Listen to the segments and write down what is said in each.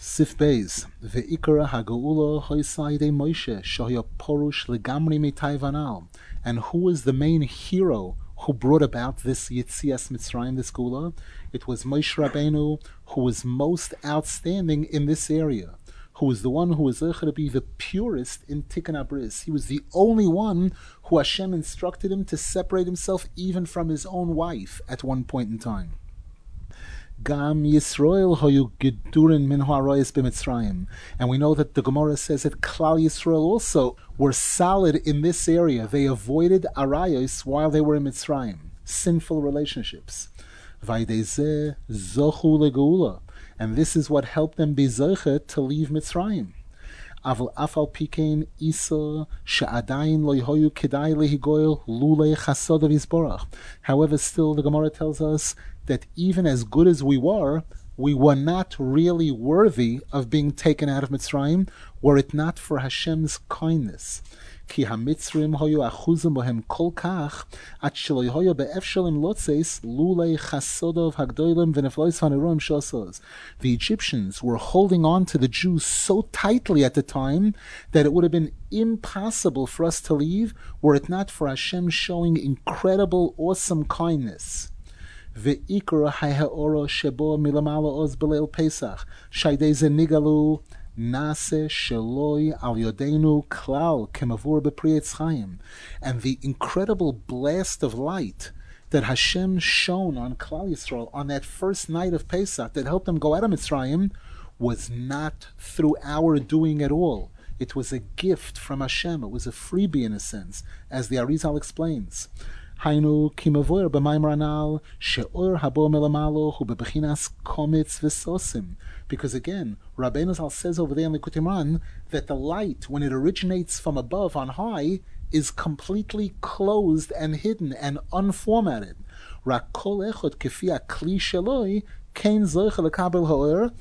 Sif Beis, Ve'ikara Haga'ula Hoisaide Moshe, Shohya Porush Legamri Mitayvanal. And who is the main hero who brought about this Yitzias Mitzrayim, this Gula? It was Moshe Rabbeinu, who was most outstanding in this area, who was the one who was to be the purest in Tikkun Abris. He was the only one who Hashem instructed him to separate himself even from his own wife at one point in time. Gam Yisrael hoyu gedurin min ha'arayis b'Mitzrayim, and we know that the Gemara says that Klal Yisrael also were solid in this area. They avoided arayos while they were in Mitzrayim, sinful relationships. Vaydezeh zochu legeula, and this is what helped them be zoche to leave Mitzrayim. Aval afal pikein isa she'adayin lo yehoyu kedai lehigoyel lulei chasod v'yisborach. However, still the Gemara tells us that even as good as we were not really worthy of being taken out of Mitzrayim, were it not for Hashem's kindness. Ki hamitzrim hoyu achuzim bohem kol kach at shelo yehoyu be'efshalim lotzeis lulei chasodov hagdoilim v'neflois haneroim shosos. The Egyptians were holding on to the Jews so tightly at the time that it would have been impossible for us to leave were it not for Hashem showing incredible, awesome kindness. Ve'ikra hayhaoro shebo milamala oz beleil Pesach shaydeze nigalu nase sheloi al yodenu klal kemavur beprietz chayim, and the incredible blast of light that Hashem shone on Klal Yisrael on that first night of Pesach that helped them go out of Mitzrayim was not through our doing at all. It was a gift from Hashem. It was a freebie in a sense, as the Arizal explains. Hainu kimavoir b'maim ranal she'or habo melamalo hu bebechinas komitz v'sosim. Because again, Rabbeinu Zal says over there in Likutei Moharan that the light, when it originates from above on high, is completely closed and hidden and unformatted. Rak kol echad kefi akli sheloi kein zoich lekabel ha'or.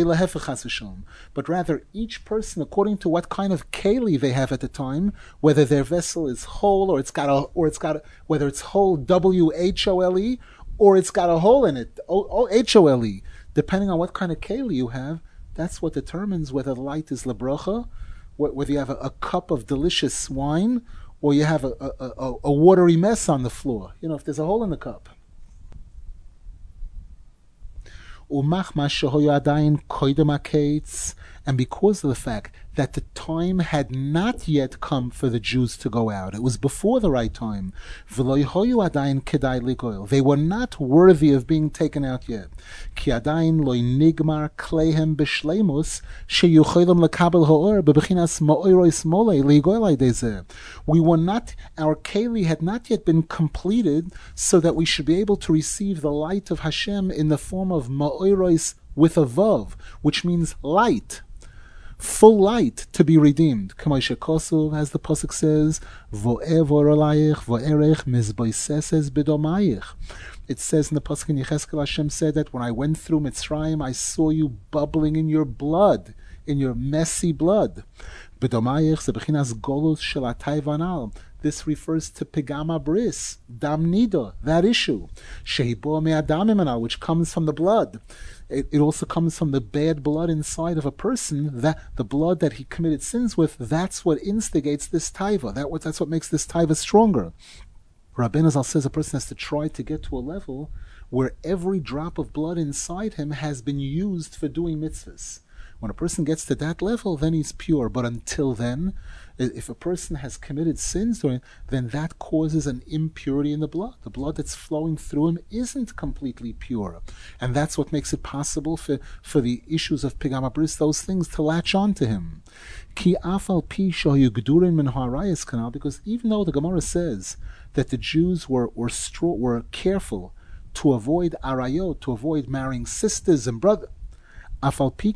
But rather, each person, according to what kind of keli they have at the time, whether their vessel is whole whether it's whole WHOLE or it's got a hole in it HOLE, depending on what kind of keli you have, that's what determines whether the light is lebracha, whether you have a cup of delicious wine or you have a watery mess on the floor. If there's a hole in the cup. And because of the fact that the time had not yet come for the Jews to go out, it was before the right time, they were not worthy of being taken out yet. We were not, our keli had not yet been completed so that we should be able to receive the light of Hashem in the form of ma'oros with a vav, which means light. Full light to be redeemed. K'moishe Kosuv, as the pasuk says, Vo'eh v'oralayich vo'erech mizboiseses b'domayich. It says in the pasuk in Yecheskel, Hashem said that when I went through Mitzrayim, I saw you bubbling in your blood, in your messy blood. B'domayich ze b'chinas golus shel atay vanal. This refers to Pigama Bris, Dam Nida, that issue. Shehibo me'adam imanal, which comes from the blood. It also comes from the bad blood inside of a person, that the blood that he committed sins with, that's what instigates this taiva. That's what makes this taiva stronger. Rabbeinu Zal says a person has to try to get to a level where every drop of blood inside him has been used for doing mitzvahs. When a person gets to that level, then he's pure. But until then, if a person has committed sins, then that causes an impurity in the blood. The blood that's flowing through him isn't completely pure. And that's what makes it possible for the issues of Pigama Bris, those things, to latch on to him. Ki afal pi shoyu gedurin min ha'arayis kanal, because even though the Gemara says that the Jews were careful to avoid arayot, to avoid marrying sisters and brothers, still, the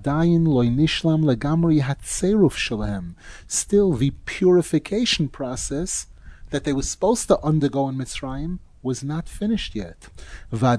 purification process that they were supposed to undergo in Mitzrayim was not finished yet. And their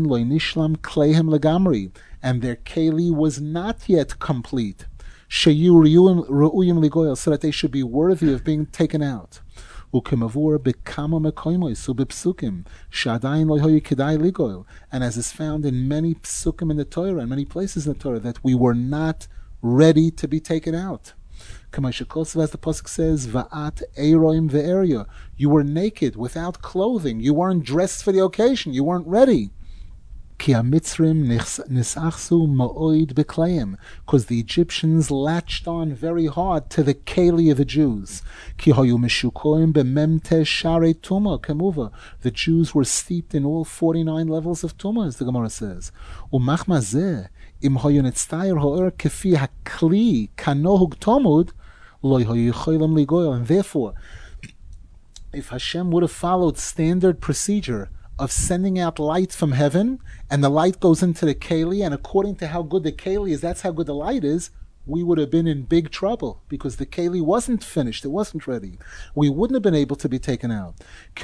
keli was not yet complete, so that they should be worthy of being taken out. Ukemavur bekama mekoimos ubepsukim shadayin lo hoyu kedai ligoil, and as is found in many psukim in the Torah and many places in the Torah, that we were not ready to be taken out. As the pasuk says, "Va'at eiroim ve'eria," you were naked, without clothing. You weren't dressed for the occasion. You weren't ready. Ki hamitzrim nisachsu ma'oid bekleim, because the Egyptians latched on very hard to the keli of the Jews. Ki hayu mishukoim b'memte sharei tuma kemuva. The Jews were steeped in all 49 levels of tuma, as the Gemara says. Umachma zeh im hayu nitztayir ha'er kefi hakli kanohug tomud lo hayu yicholim ligoyel. And therefore, if Hashem would have followed standard procedure of sending out light from heaven, and the light goes into the keli, and according to how good the keli is, that's how good the light is, we would have been in big trouble, because the keli wasn't finished, it wasn't ready. We wouldn't have been able to be taken out.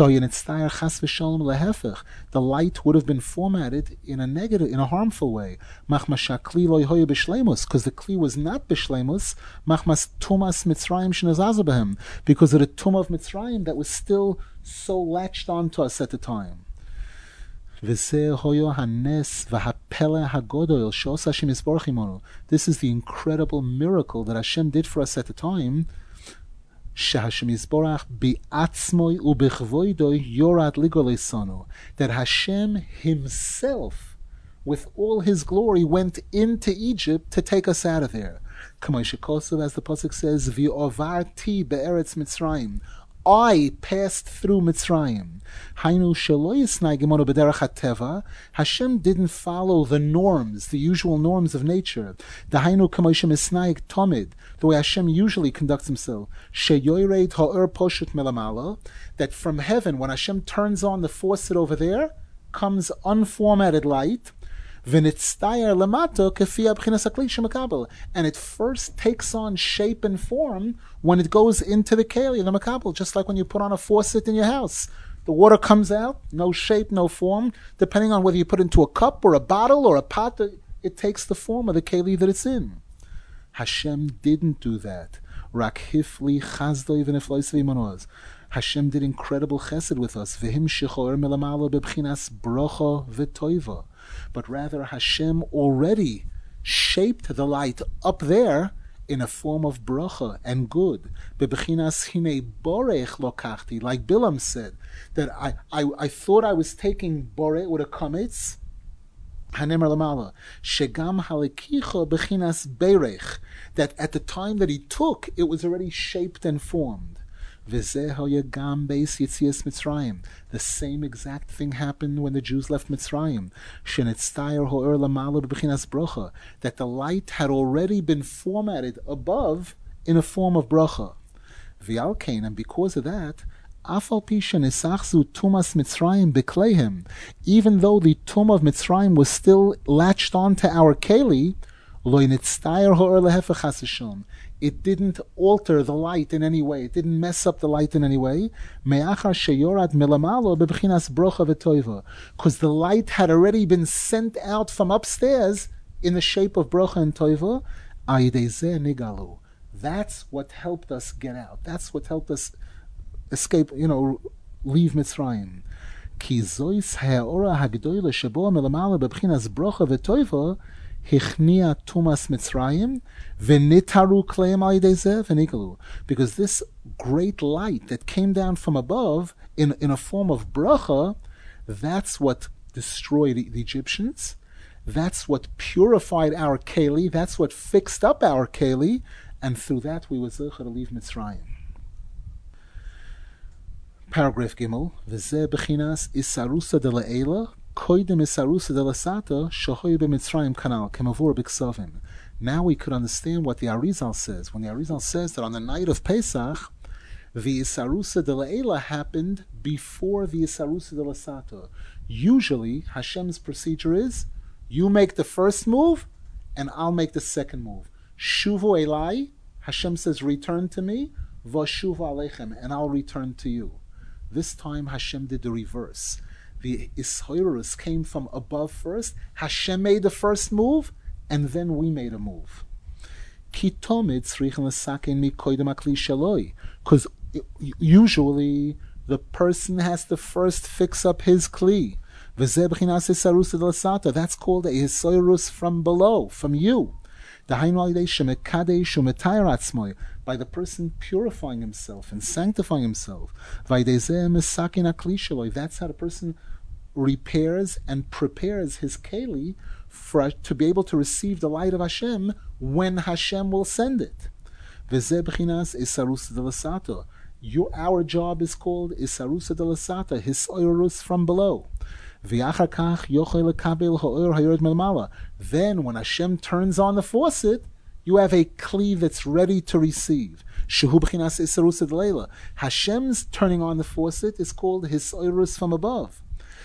The light would have been formatted in a negative, in a harmful way. Because the kli was not b'shleimus, because of the tumah of Mitzrayim that was still so latched onto us at the time. This is the incredible miracle that Hashem did for us at the time. That Hashem Himself, with all His glory, went into Egypt to take us out of there. As the pasuk says, "V'ovarti be'eretz Mitzrayim." I passed through Mitzrayim. Hashem didn't follow the norms, the usual norms of nature. The way Hashem usually conducts Himself. That from heaven, when Hashem turns on the faucet over there, comes unformatted light. And it first takes on shape and form when it goes into the keli, the makabel, just like when you put on a faucet in your house. The water comes out, no shape, no form. Depending on whether you put it into a cup or a bottle or a pot, it takes the form of the keli that it's in. Hashem didn't do that. Hashem did incredible chesed with us. But rather Hashem already shaped the light up there in a form of bracha and good. Like Bilam said, that I thought I was taking boreh with a kametz, that at the time that he took, it was already shaped and formed. The same exact thing happened when the Jews left Mitzrayim. That the light had already been formatted above in a form of bracha. And because of that, even though the tumah of Mitzrayim was still latched onto our keli, it didn't alter the light in any way. It didn't mess up the light in any way. Because the light had already been sent out from upstairs in the shape of bracha and toiva. That's what helped us get out. That's what helped us escape, leave Mitzrayim. Hichnia tumas Mitzrayim v'nitaru kleim al-yedei v'nikalu, because this great light that came down from above in a form of bracha, that's what destroyed the Egyptians. That's what purified our keli. That's what fixed up our keli, and through that we were zeicha to leave Mitzrayim. Paragraph Gimel, v'zeh b'chinas isarusa de la'ela now we could understand what the Arizal says. When the Arizal says that on the night of Pesach, the Isarusa de La'ela happened before the Isarusa de Lasata. Usually, Hashem's procedure is, you make the first move, and I'll make the second move. Shuvu Elai, Hashem says, return to me, Vashuvu Aleichem, and I'll return to you. This time Hashem did the reverse. The Ishairus came from above first. Hashem made the first move, and then we made a move. Because Usually, the person has to first fix up his kli. That's called a hisoirus from below, from you. By the person purifying himself and sanctifying himself. That's how the person repairs and prepares his keli to be able to receive the light of Hashem when Hashem will send it. Our job is called Isarusa de Lasata, his oirus from below. Then when Hashem turns on the faucet, you have a kli that's ready to receive. Hashem's turning on the faucet is called his oirus from above.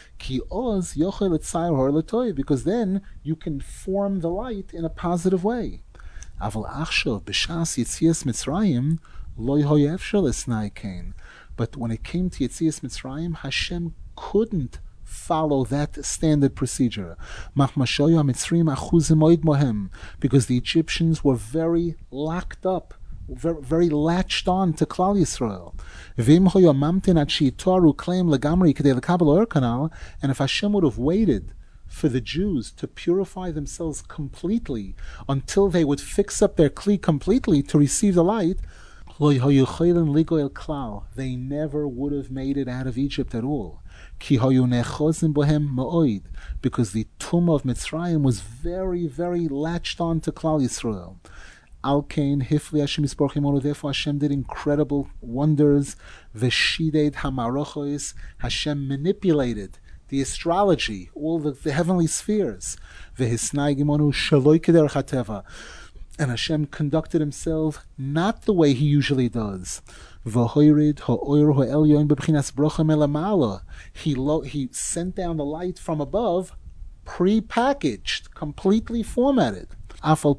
Because then you can form the light in a positive way. But when it came to Yetzias Mitzrayim, Hashem couldn't follow that standard procedure. Because the Egyptians were very locked up, very latched on to Klal Yisrael. And if Hashem would have waited for the Jews to purify themselves completely until they would fix up their kli completely to receive the light, they never would have made it out of Egypt at all. Because the tomb of Mitzrayim was very, very latched on to Klal Yisrael. Therefore Hashem did incredible wonders. Hashem manipulated the astrology, all the heavenly spheres. And Hashem conducted himself not the way he usually does. He sent down the light from above, pre-packaged, completely formatted. Even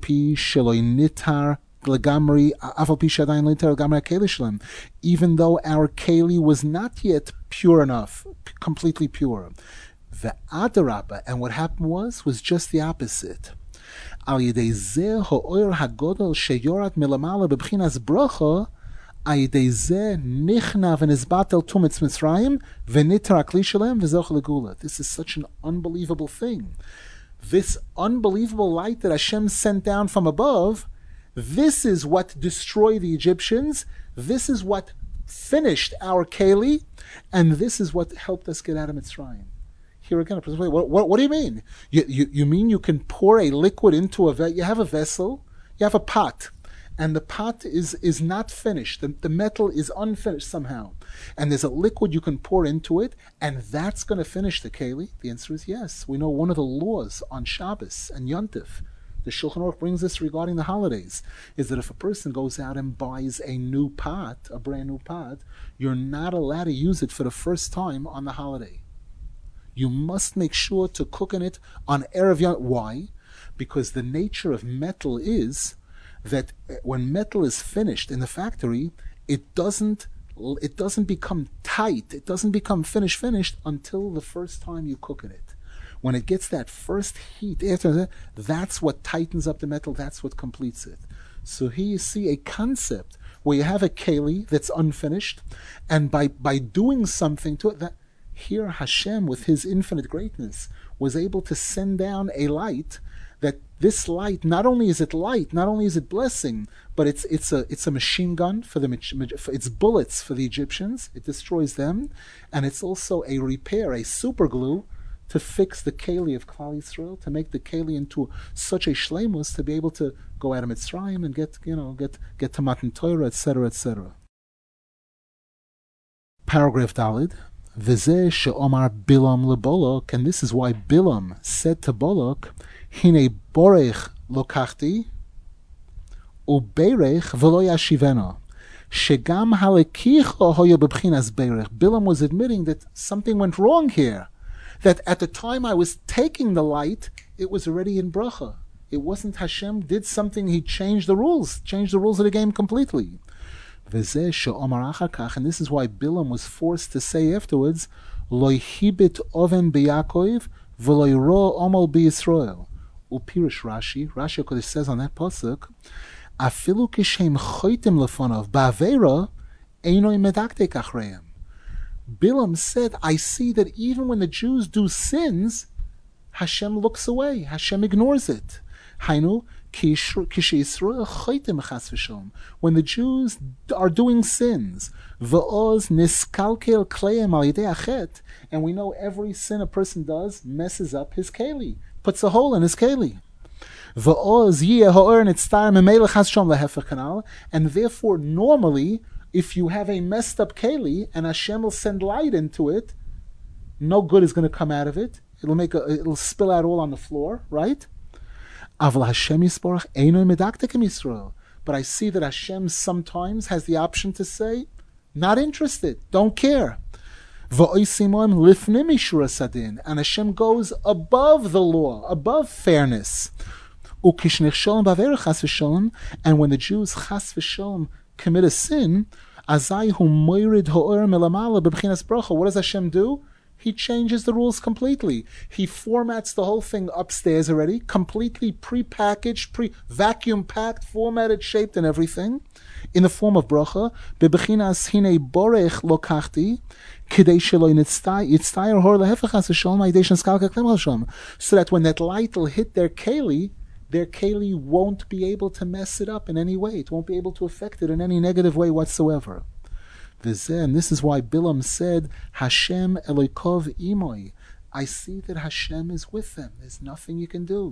though our keli was not yet pure enough, completely pure. The adarabba, and what happened was just the opposite. This is such an unbelievable thing. This unbelievable light that Hashem sent down from above, this is what destroyed the Egyptians, this is what finished our keli, and this is what helped us get out of Mitzrayim. Here again, what do you mean? You mean you can pour a liquid into a vessel? You have a vessel, you have a pot, and the pot is not finished. The metal is unfinished somehow. And there's a liquid you can pour into it, and that's going to finish the keli? The answer is yes. We know one of the laws on Shabbos and Yontif, the Shulchan Aruch brings this regarding the holidays, is that if a person goes out and buys a new pot, a brand new pot, you're not allowed to use it for the first time on the holiday. You must make sure to cook in it on Erev Yom. Why? Because the nature of metal is that when metal is finished in the factory, it doesn't become tight, it doesn't become finished until the first time you cook in it. When it gets that first heat, after that, that's what tightens up the metal, that's what completes it. So here you see a concept where you have a keli that's unfinished, and by doing something to it, that here Hashem, with his infinite greatness, was able to send down a light. That this light, not only is it light, not only is it blessing, but it's a machine gun for it's bullets for the Egyptians. It destroys them, and it's also a repair, a super glue to fix the keli of Klal Yisrael, to make the keli into such a shleimus to be able to go out of Mitzrayim and get to Matan Torah, etc., etc. Paragraph Dalid. V'zeh she'omar Bilam leBolok, and this is why Bilam said to Bolok, Hine borech lokachti, uberech v'lo yashivena. Shegam halekicha hoya bebchinas berech. Bilam was admitting that something went wrong here. That at the time I was taking the light, it was already in bracha. It wasn't Hashem did something, he changed the rules of the game completely. V'zeh she'omar achar kach, and this is why Bilam was forced to say afterwards, Lo hibit oven b'Yakov v'lo yiro omal b'Yisrael. Upirish Rashi Kodesh says on that pasuk, Afilu kishem choitim lefonav ba'avera einoi medaktek achreim. Bilam said, I see that even when the Jews do sins, Hashem looks away. Hashem ignores it. Hainu, when the Jews are doing sins, and we know every sin a person does messes up his keli, puts a hole in his keli. And therefore, normally, if you have a messed up keli and Hashem will send light into it, no good is going to come out of it. It'll spill out all on the floor, right? But I see that Hashem sometimes has the option to say, not interested, don't care. And Hashem goes above the law, above fairness. And when the Jews chas v'shalom commit a sin, what does Hashem do? He changes the rules completely. He formats the whole thing upstairs already, completely pre-packaged, vacuum packed, formatted, shaped, and everything, in the form of bracha. Bebechinas hine borech lokachti, kidei shelo yitztayer hor lehefachas v'shalom ha'idei skalka klem hasham, so that when that light will hit their keli won't be able to mess it up in any way. It won't be able to affect it in any negative way whatsoever. And this is why Bilam said, Hashem Eloikov imoi. I see that Hashem is with them. There's nothing you can do,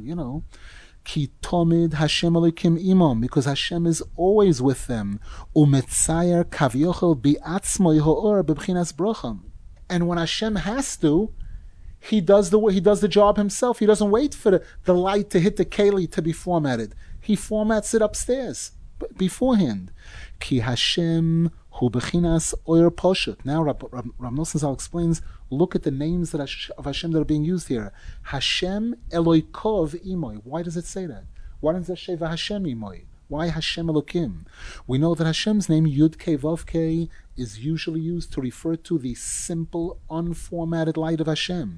Ki tomid Hashem Eloikim imom, because Hashem is always with them. Umetzayer kavyochel bi'atzmoi ho'or bebchinas brocham. And when Hashem has to, He does the job himself. He doesn't wait for the light to hit the keli to be formatted. He formats it upstairs beforehand. Ki Hashem hu bechinas oyer poshut. Now Rav Nosson Zal explains, look at the names of Hashem that are being used here. Hashem Eloikov imoi. Why does it say that? Why doesn't it say Hashem imoi? Why Hashem Elokim? We know that Hashem's name, Yud Kei Vav Kei, is usually used to refer to the simple, unformatted light of Hashem.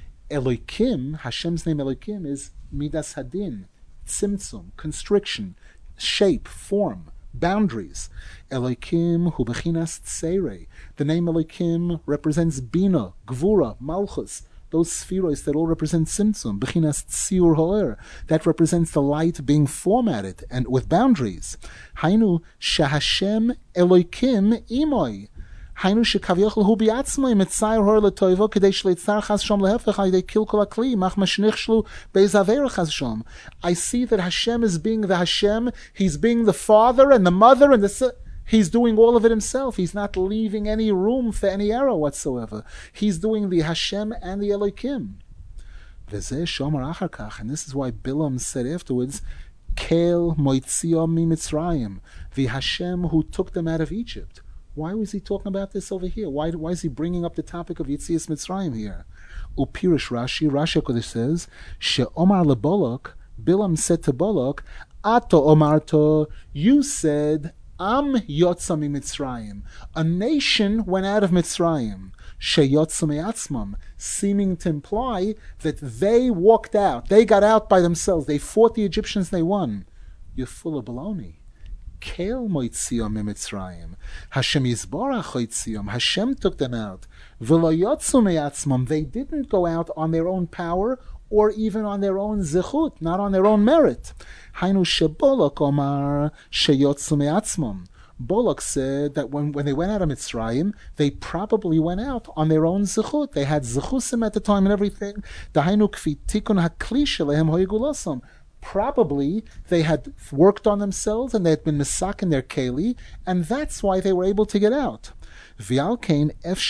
Elokim, Hashem's name Elokim, is Midas Hadin, Tzimtzum, constriction, shape, form, boundaries. Elokim hu bechinas tseirei. The name Elokim represents Bina, Gvura, Malchus, those spheroids that all represent Tzimtzum. Bechinas Tziur Ho'er, that represents the light being formatted and with boundaries. Hainu shehashem Elokim imoi. Hainu shekavyachol hu biatzmoi mitzayer hor letoivo kedei shleitzar chas shom lehefech al yidei kilkol akli mach mashnichshlu beizaver chas shom. I see that Hashem is being the Hashem. He's being the father and the mother and He's doing all of it himself. He's not leaving any room for any error whatsoever. He's doing the Hashem and the Elokim. V'zeh shomar achar kach, and this is why Bilam said afterwards, Kel moitziom mi Mitzrayim, the Hashem who took them out of Egypt. Why was he talking about this over here? Why is he bringing up the topic of Yitzias Mitzrayim here? Upirish Rashi HaKodesh says, She'omar leBolok, Bilam said to Bolok, Ato omarto, you said, Am Yotza mi Mitzrayim. A nation went out of Mitzrayim. Sheyotza me'atzmam, seeming to imply that they walked out. They got out by themselves. They fought the Egyptians and they won. You're full of baloney. Kel moitziom mitzrayim. Hashem yizborach hoitziom. Hashem took them out. V'lo yotzu me'atzmam. They didn't go out on their own power or even on their own zichut, not on their own merit. Hainu shebolok omar sheyotzu me'atzmam. Bolok said that when they went out of Mitzrayim, they probably went out on their own zichut. They had zichusim at the time and everything. Dahainu kfi tikun hakli shelehem hoigulosam. Probably they had worked on themselves and they had been misak in their keli, and that's why they were able to get out. And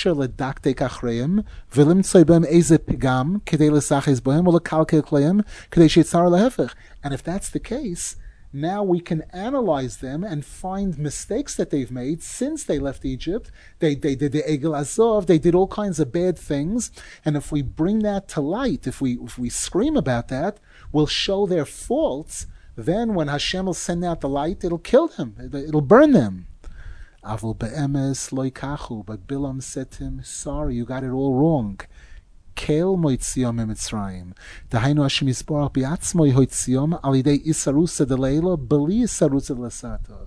if that's the case, now we can analyze them and find mistakes that they've made since they left Egypt. They did the Egel Azov, they did all kinds of bad things, and if we bring that to light, if we scream about that, we'll show their faults. Then when Hashem will send out the light, it'll kill them, it'll burn them. Avol be'emes lo yikachu, but Bilam said to him, sorry, you got it all wrong. Kel moitziom mitzrayim. Dahainu Hashem yisborach biatzmoi hoitziom al yidei isarusa de leila beli isarusa de lesato.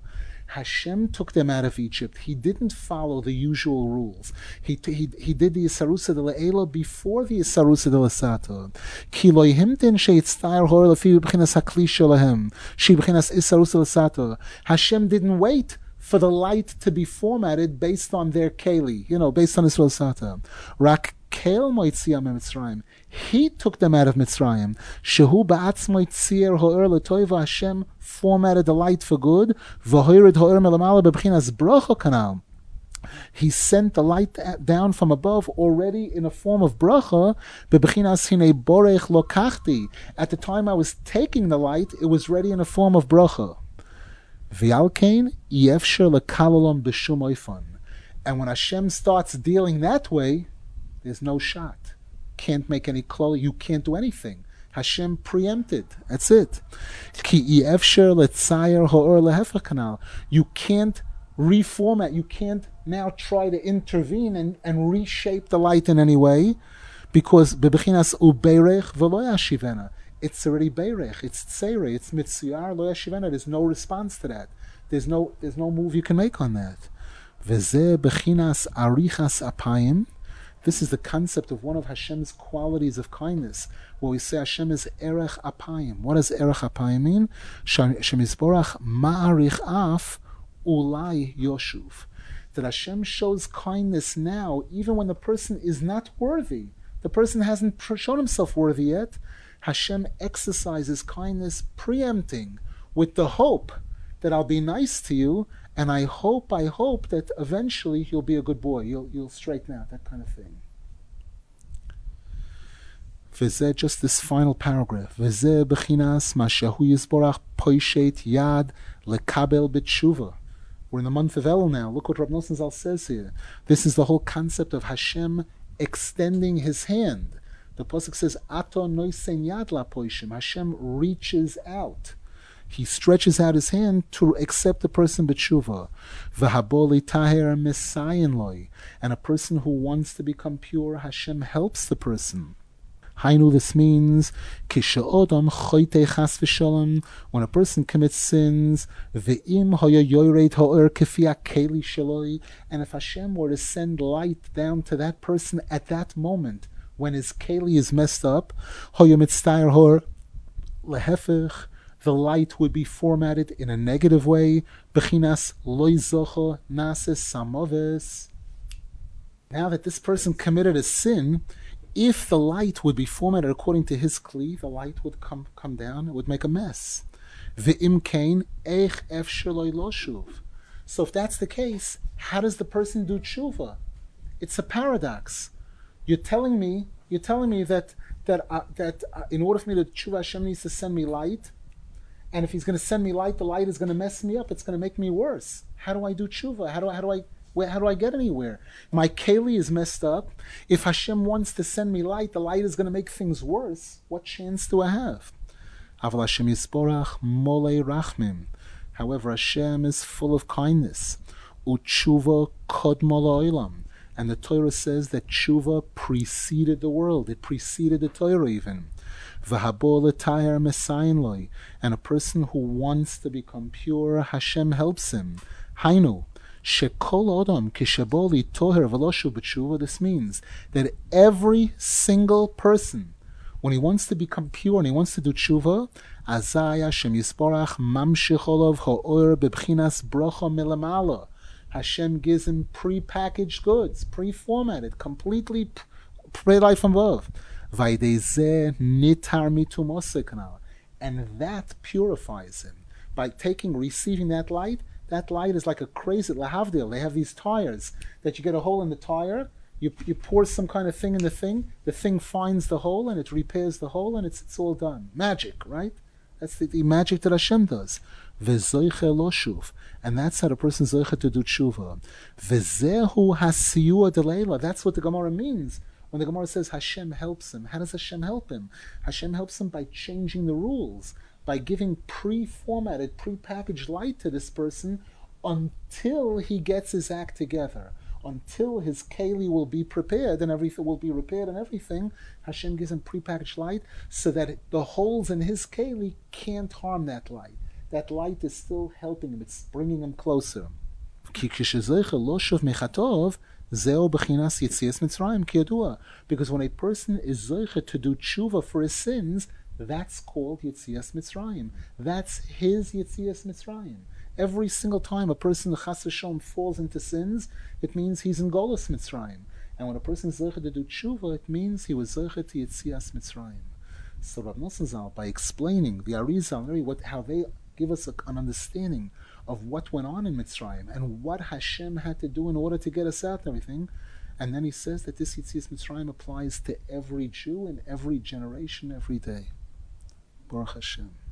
Hashem took them out of Egypt. He didn't follow the usual rules. He did the Isarusa de Le'ela before the Isarusa de L'Sato. Ki lo himtin she'itztayr hor lefi b'chinas hakli shelahem, she b'chinas Isarusa L'Sato. Hashem didn't wait for the light to be formatted based on their keli, based on Israel Sata. Rak kel moitziyam Mitzrayim. He took them out of Mitzrayim. Shehu ba'atzmo itzier ho'er l'toiva. Hashem formatted the light for good. V'hoirid ho'er melamala b'bchinas bracha kanal. He sent the light down from above already in a form of bracha. B'bchinas hinei borech lokachti. At the time I was taking the light, it was ready in a form of bracha. V'alkein yefsher lekalolom b'shum oifon. And when Hashem starts dealing that way, there's no shot. Can't make any clothes. You can't do anything. Hashem preempted. That's it. Ki yefsher letzayer ho'or lehefach kanal. You can't reformat. You can't now try to intervene and reshape the light in any way, because bebechinas uberech v'lo yashivena. It's already beirech, it's tseire, it's mitzuyar, lo yashivena. There's no response to that. There's no move you can make on that. V'zeh bechinas arichas apayim. This is the concept of one of Hashem's qualities of kindness, where we say Hashem is erech apayim. What does erech apayim mean? Shemizborach ma'arich af ulai yoshuv. That Hashem shows kindness now, even when the person is not worthy. The person hasn't shown himself worthy yet. Hashem exercises kindness, preempting with the hope that I'll be nice to you, and I hope that eventually you'll be a good boy. You'll straighten out, that kind of thing. V'zeh, just this final paragraph. V'zeh b'chinas ma shehu yizborach poishet yad lekabel b'tshuva. We're in the month of El now. Look what Rab Nosson Zal says here. This is the whole concept of Hashem extending His hand. The pasuk says, "Ato noisen yad lapoishim." Hashem reaches out. He stretches out His hand to accept the person b'tshuva. V'haboli taher mesayin loy. And a person who wants to become pure, Hashem helps the person. Hainu, this means kishe'odam choytei chas v'shalom, when a person commits sins, ve'im hoya yored ha'or kefi ha'keli sheloi, and if Hashem were to send light down to that person at that moment, when his keli is messed up, hoya mitztayr hor lehefech, the light would be formatted in a negative way, bechinas loy zocho nases samoves. Now that this person committed a sin, if the light would be formatted according to his kli, the light would come down, it would make a mess. Ve'im kain eich efsher loy lo shuv. So if that's the case, how does the person do tshuva? It's a paradox. You're telling me that in order for me to tshuva, Hashem needs to send me light, and if He's going to send me light, the light is going to mess me up. It's going to make me worse. How do I do tshuva? How do I get anywhere? My keli is messed up. If Hashem wants to send me light, the light is going to make things worse. What chance do I have? Aval Hashem yisborach molei rachmim. However, Hashem is full of kindness. Utshuva kodmo la'olam. And the Torah says that tshuva preceded the world. It preceded the Torah even. V'habo l'taher mesayin loy. And a person who wants to become pure, Hashem helps him. Hainu. Shekol Odom Kishaboli Toher Veloshu B'tshuva. This means that every single person, when he wants to become pure and he wants to do tshuva, Azaya Shem Yisborach Mamshicholov Ha'or B'bchinas Brocha Milamala. Hashem gives him pre-packaged goods, pre-formatted, completely pre-life from above. Vaydezeh Nitar Mitumose Kanal. And that purifies him. By receiving that light is like a crazy lahavdil. They have these tires that you get a hole in the tire, you pour some kind of thing in the thing finds the hole and it repairs the hole and it's all done. Magic, right? That's the magic that Hashem does. V'zoiche lo shuv. And that's how the person zoiche to do tshuva. V'zehu hasiyua delayla. That's what the Gemara means. When the Gemara says Hashem helps him, how does Hashem help him? Hashem helps him by changing the rules, by giving pre-formatted, pre-packaged light to this person until he gets his act together, until his keli will be prepared and everything will be repaired and everything. Hashem gives him pre-packaged light so that the holes in his keli can't harm that light. that light is still helping him, it's bringing him closer. Because when a person is zoiche to do tshuva for his sins, that's called Yetzias Mitzrayim. That's his Yetzias Mitzrayim. Every single time a person chas v'shalom falls into sins, it means he's in Golus Mitzrayim. And when a person is zoiche to do tshuva, it means he was zoiche to Yetzias Mitzrayim. So Rav Nosson Zal, by explaining the Arizal, how they give us an understanding of what went on in Mitzrayim and what Hashem had to do in order to get us out and everything. And then he says that this Yetzias Mitzrayim applies to every Jew in every generation, every day. Baruch Hashem.